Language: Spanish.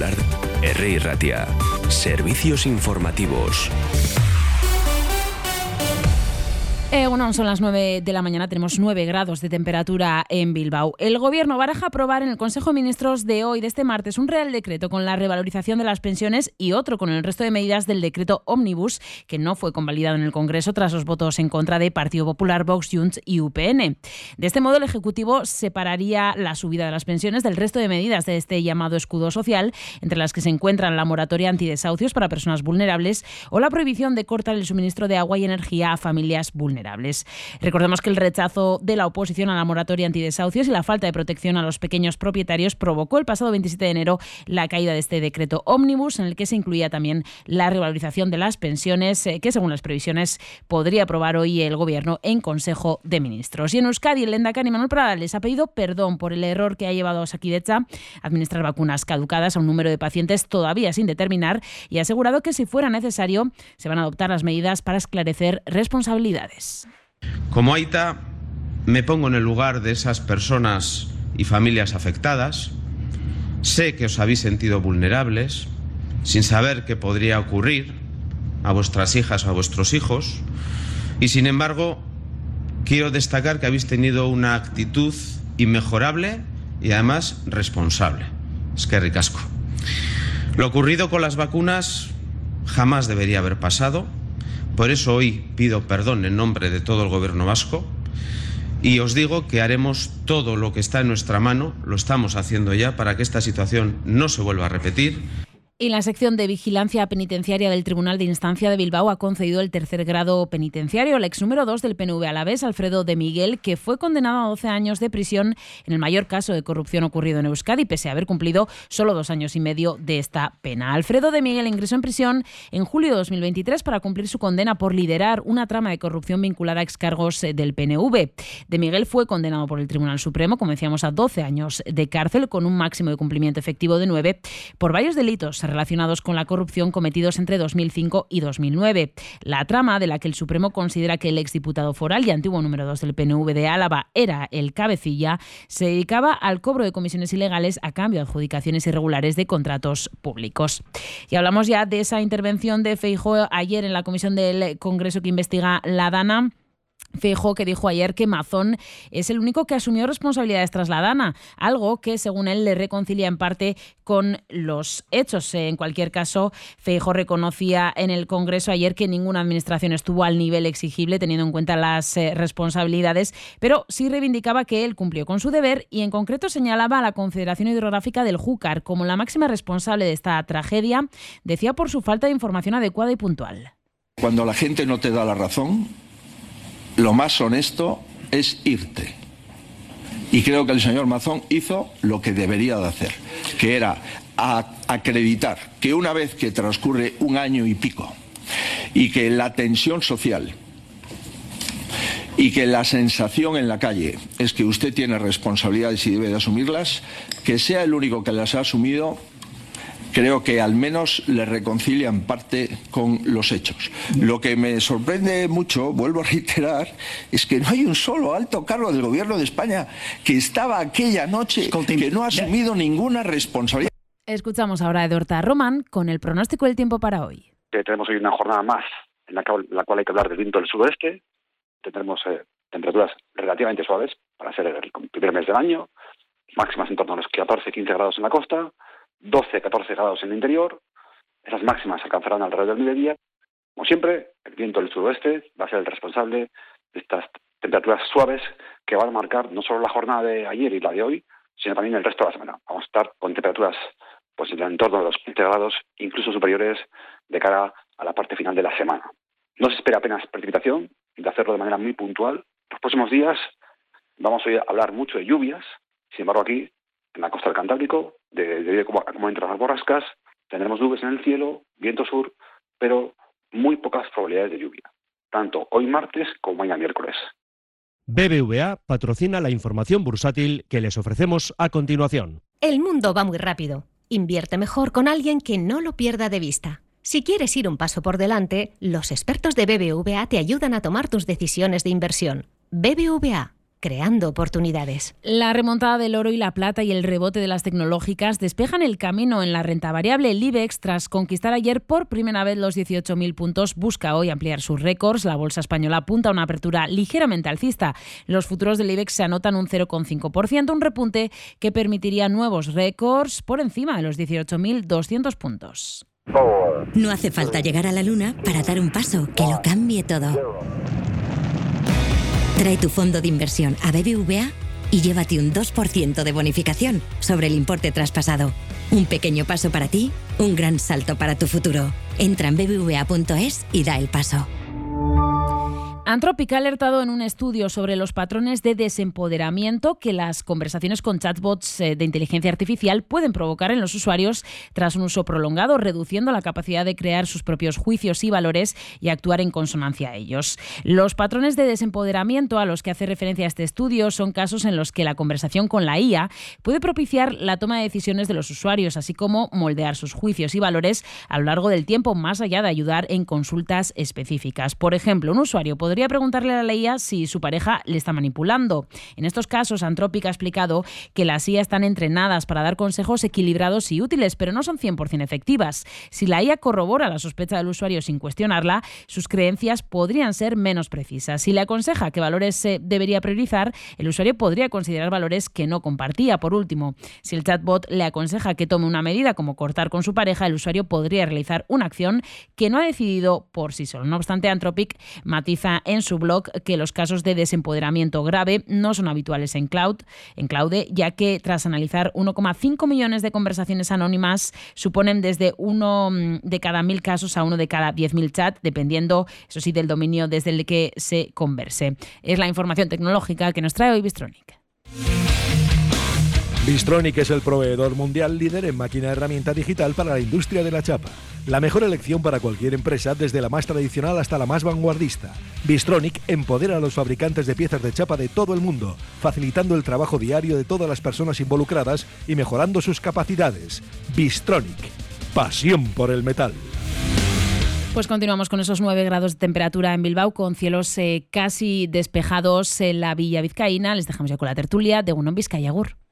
Popular, Herri Ratia. Servicios informativos. Bueno, son las 9 de la mañana, tenemos 9 grados de temperatura en Bilbao. El Gobierno baraja aprobar en el Consejo de Ministros de hoy, de este martes, un Real Decreto con la revalorización de las pensiones y otro con el resto de medidas del decreto Ómnibus, que no fue convalidado en el Congreso tras los votos en contra de Partido Popular, Vox, Junts y UPN. De este modo, el Ejecutivo separaría la subida de las pensiones del resto de medidas de este llamado escudo social, entre las que se encuentran la moratoria antidesahucios para personas vulnerables o la prohibición de cortar el suministro de agua y energía a familias vulnerables. Recordemos que el rechazo de la oposición a la moratoria antidesahucios y la falta de protección a los pequeños propietarios provocó el pasado 27 de enero la caída de este decreto Ómnibus, en el que se incluía también la revalorización de las pensiones, que según las previsiones podría aprobar hoy el Gobierno en Consejo de Ministros. Y en Euskadi, el lehendakari Manuel Pradales ha pedido perdón por el error que ha llevado a Osakidetza a administrar vacunas caducadas a un número de pacientes todavía sin determinar y ha asegurado que si fuera necesario se van a adoptar las medidas para esclarecer responsabilidades. Como aita, me pongo en el lugar de esas personas y familias afectadas. Sé que os habéis sentido vulnerables, sin saber qué podría ocurrir a vuestras hijas o a vuestros hijos, y sin embargo, quiero destacar que habéis tenido una actitud inmejorable y además responsable. Eskerrik asko. Lo ocurrido con las vacunas jamás debería haber pasado. Por eso hoy pido perdón en nombre de todo el Gobierno vasco y os digo que haremos todo lo que está en nuestra mano, lo estamos haciendo ya, para que esta situación no se vuelva a repetir. Y la sección de vigilancia penitenciaria del Tribunal de Instancia de Bilbao ha concedido el tercer grado penitenciario al ex número 2 del PNV alavés, Alfredo de Miguel, que fue condenado a 12 años de prisión en el mayor caso de corrupción ocurrido en Euskadi, pese a haber cumplido solo 2 años y medio de esta pena. Alfredo de Miguel ingresó en prisión en julio de 2023 para cumplir su condena por liderar una trama de corrupción vinculada a excargos del PNV. De Miguel fue condenado por el Tribunal Supremo, como decíamos, a 12 años de cárcel, con un máximo de cumplimiento efectivo de 9, por varios delitos relacionados con la corrupción cometidos entre 2005 y 2009. La trama, de la que el Supremo considera que el exdiputado foral y antiguo número 2 del PNV de Álava era el cabecilla, se dedicaba al cobro de comisiones ilegales a cambio de adjudicaciones irregulares de contratos públicos. Y hablamos ya de esa intervención de Feijóo ayer en la comisión del Congreso que investiga la DANA. Feijóo, que dijo ayer que Mazón es el único que asumió responsabilidades tras la DANA, algo que según él le reconcilia en parte con los hechos. En cualquier caso, Feijóo reconocía en el Congreso ayer que ninguna administración estuvo al nivel exigible teniendo en cuenta las responsabilidades, pero sí reivindicaba que él cumplió con su deber y en concreto señalaba a la Confederación Hidrográfica del Júcar como la máxima responsable de esta tragedia, decía, por su falta de información adecuada y puntual. Cuando la gente no te da la razón, lo más honesto es irte. Y creo que el señor Mazón hizo lo que debería de hacer, que era acreditar que una vez que transcurre un año y pico y que la tensión social y que la sensación en la calle es que usted tiene responsabilidades y debe de asumirlas, que sea el único que las ha asumido, creo que al menos le reconcilia en parte con los hechos. Lo que me sorprende mucho, vuelvo a reiterar, es que no hay un solo alto cargo del Gobierno de España que estaba aquella noche que no ha asumido ninguna responsabilidad. Escuchamos ahora a Edorta Román con el pronóstico del tiempo para hoy. Tenemos hoy una jornada más en la cual hay que hablar del viento del suroeste. Tendremos temperaturas relativamente suaves para ser el primer mes del año, máximas en torno a los 14-15 grados en la costa, 12-14 grados en el interior. Esas máximas alcanzarán alrededor del mediodía. Como siempre, el viento del suroeste va a ser el responsable de estas temperaturas suaves que van a marcar no solo la jornada de ayer y la de hoy, sino también el resto de la semana. Vamos a estar con temperaturas pues en torno a los 15 grados, incluso superiores, de cara a la parte final de la semana. No se espera apenas precipitación, y de hacerlo de manera muy puntual. Los próximos días vamos a hablar mucho de lluvias. Sin embargo, aquí, en la costa del Cantábrico, debido a cómo entran las borrascas, tendremos nubes en el cielo, viento sur, pero muy pocas probabilidades de lluvia, tanto hoy martes como mañana miércoles. BBVA patrocina la información bursátil que les ofrecemos a continuación. El mundo va muy rápido. Invierte mejor con alguien que no lo pierda de vista. Si quieres ir un paso por delante, los expertos de BBVA te ayudan a tomar tus decisiones de inversión. BBVA, creando oportunidades. La remontada del oro y la plata y el rebote de las tecnológicas despejan el camino en la renta variable. El IBEX, tras conquistar ayer por primera vez los 18.000 puntos, busca hoy ampliar sus récords. La bolsa española apunta a una apertura ligeramente alcista. Los futuros del IBEX se anotan un 0,5%, un repunte que permitiría nuevos récords por encima de los 18.200 puntos. No hace falta llegar a la luna para dar un paso que lo cambie todo. Trae tu fondo de inversión a BBVA y llévate un 2% de bonificación sobre el importe traspasado. Un pequeño paso para ti, un gran salto para tu futuro. Entra en bbva.es y da el paso. Anthropic ha alertado en un estudio sobre los patrones de desempoderamiento que las conversaciones con chatbots de inteligencia artificial pueden provocar en los usuarios tras un uso prolongado, reduciendo la capacidad de crear sus propios juicios y valores y actuar en consonancia a ellos. Los patrones de desempoderamiento a los que hace referencia este estudio son casos en los que la conversación con la IA puede propiciar la toma de decisiones de los usuarios, así como moldear sus juicios y valores a lo largo del tiempo, más allá de ayudar en consultas específicas. Por ejemplo, un usuario podría preguntarle a la IA si su pareja le está manipulando. En estos casos, Anthropic ha explicado que las IA están entrenadas para dar consejos equilibrados y útiles, pero no son 100% efectivas. Si la IA corrobora la sospecha del usuario sin cuestionarla, sus creencias podrían ser menos precisas. Si le aconseja qué valores se debería priorizar, el usuario podría considerar valores que no compartía. Por último, si el chatbot le aconseja que tome una medida como cortar con su pareja, el usuario podría realizar una acción que no ha decidido por sí solo. No obstante, Anthropic matiza en su blog que los casos de desempoderamiento grave no son habituales en Claude, ya que tras analizar 1,5 millones de conversaciones anónimas, suponen desde 1 de cada 1.000 casos a 1 de cada 10.000 chats, dependiendo, eso sí, del dominio desde el que se converse. Es la información tecnológica que nos trae hoy Bystronic. Bystronic es el proveedor mundial líder en máquina herramienta digital para la industria de la chapa. La mejor elección para cualquier empresa, desde la más tradicional hasta la más vanguardista. Bystronic empodera a los fabricantes de piezas de chapa de todo el mundo, facilitando el trabajo diario de todas las personas involucradas y mejorando sus capacidades. Bystronic, pasión por el metal. Pues continuamos con esos 9 grados de temperatura en Bilbao, con cielos casi despejados en la Villa Vizcaína. Les dejamos ya con la tertulia de Egunon Bizkaia, agur.